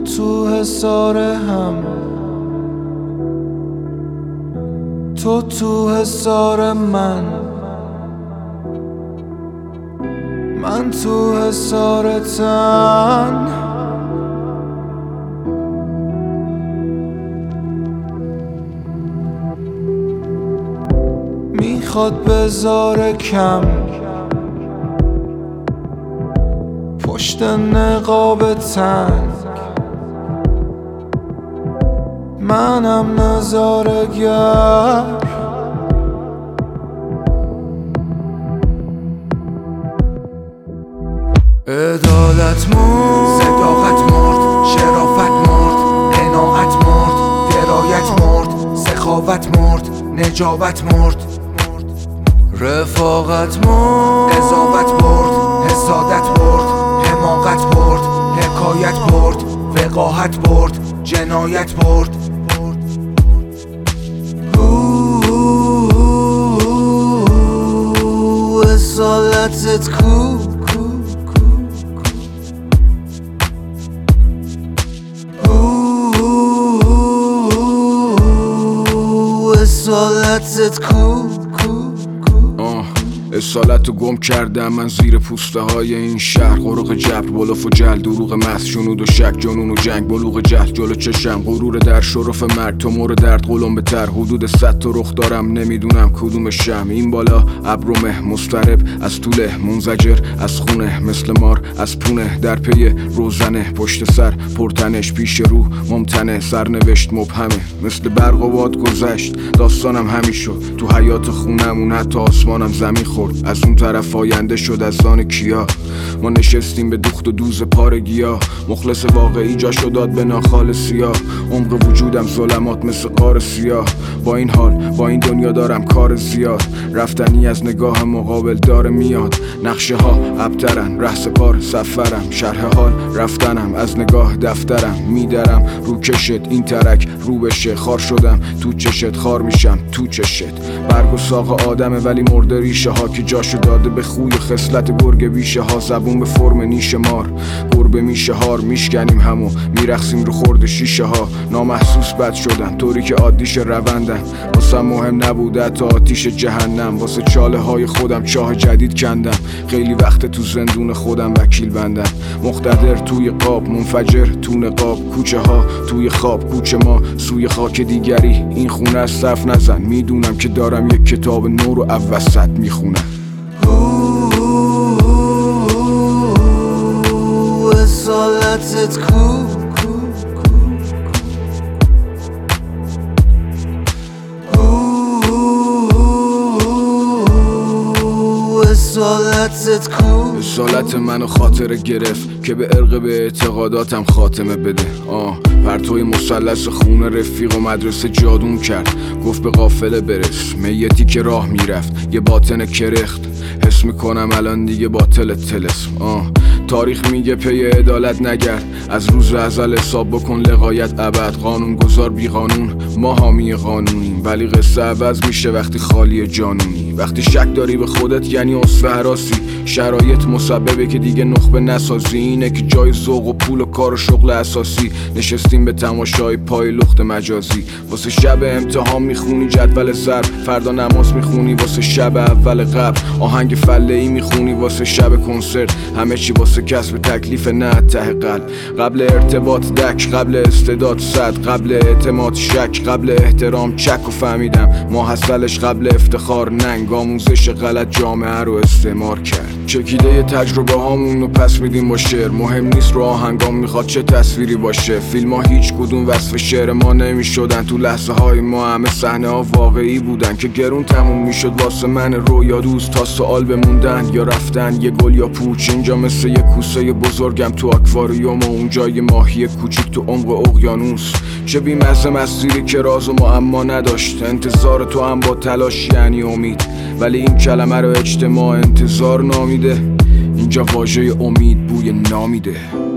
تو حصار هم، تو حصار من تو حصار تن. میخواد بذاره کم پشت نقاب تنگ، منم نظاره‌گر. عدالت مرد، صداقت مرد، شرافت مرد، قناعت مرد، درایت مرد، سخاوت مرد، نجابت مرد، رفاقت مرد، قضاوت برد، حسادت برد، حماقت برد، حکایت برد، وقاحت برد، جنایت برد. اصالتت کو، اصالتت کو. اصالت رو گم کردم من زیر پوسته های این شهر. غرق جبر، بلوف و جل، دروغ محض، جنود و شک، جنون و جنگ، بلوغ جهل جلو چشم، غرور در شرف مرگ، تو مور درد قلم بتر، حدود 100 تا رخ دارم نمیدونم کدوم شم. این بالا ابرومه مضطرب، از طوله منزجر، از خونه مثل مار، از پونه در پی روزنه، پشت سر پرتنش، پیش رو ممتنه، سرنوشت مبهمه، مثل برق و باد گذشت داستانم همین شد. تو حیات خونمون حتی آسمانم زمین خورد، از اون طرف آینده شد از آن کیا. ما نشستیم به دوخت و دوز پارگیا، مخلص واقعی جاشو داد به ناخال سیاه. عمق وجودم ظلمات مثل غار سیاه، با این حال با این دنیا دارم کار زیاد. رفتنی از نگاه مقابل داره میاد، نقشه ها ابترن، ره پار سفرم، شرح حال رفتنم، از نگاه دفترم میدرم رو کشت. این ترک رو بشه، خار شدم تو چشت، خار میشم تو چشت. برگ و ساق آدمه ولی مرده ریشه ها که جاشو داده به خوی خصلت گرگ بیشه ها. زبون به فرم نیش مار، گربه میشه هار، میشکنیم همو میرخسیم رو خورد شیشه ها. نامحسوس بد شدن طوری که عادیش روندن، واسه مهم نبوده تا آتیش جهنم. واسه چاله های خودم چاه جدید کندم، خیلی وقت تو زندون خودم وکیل بندم. مقتدر توی قاب، منفجر تو نقاب، کوچه ها توی خواب، کوچه ما سوی خاک دیگری. این خونه از صف نزن، میدونم که دارم یک کتاب نو رو اوسط میخونم. اصالتت کو، اصالتت کو. اصالت منو خاطره گرفت که به عرق به اعتقاداتم خاتمه بده. پرتوی مثلث خون رفیق و مدرسه جادون کرد، گفت به قافله برس، میتی که راه میرفت یه باطن کرخت. حس میکنم الان دیگه باطل تلسم. تاریخ میگه پی عدالت نگرد، از روز ازل حساب بکن لغایت ابد. قانون گذار بی قانون، ما حامی قانونیم، ولی قصه عوض میشه وقتی خالی جانونی. وقتی شک داری به خودت یعنی اصفه هراسی، شرایط مسببه که دیگه نخبه نسازی. اینه که جای ذوق و پول و کار و شغل اساسی، نشستیم به تماشای پای لخت مجازی. واسه شب امتحان میخونی جدول ضرب، فردا نماز میخونی واسه شب اول قبل. آهنگ فله‌ای میخونی واسه شب کنسرت، همه چی واسه کسب تکلیف نه ته قلب. قبل ارتباط دک، قبل استعداد صد، قبل اعتماد شک، قبل احترام چک. و فهمیدم ما حاصلش قبل افتخار ننگ، آموزش غلط جامعه رو استعمار کرد. چکیده تجربه هامون رو پس میدیم با شعر، مهم نیست رو آهنگام میخواد چه تصویری باشه. فیلم ها هیچ کدوم وصف شعر ما نمیشدن، تو لحظه های ما همه صحنه ها واقعی بودن که گرون تموم میشد واسه من رویا دوست. تا سوال بموندن یا رفتن، یه گل یا پوچ، اینجا مثل یه کوسه بزرگم تو آکواریوم و اونجا یه ماهی کوچیک تو عمق اقیانوس. چه بی‌مزه مسیری که راز و معما نداشت، انتظار تو هم با تلاش یعنی امید، ولی این کلمه رو اجتماع انتظار نامیده. اینجا واژه امید بوی نامیده.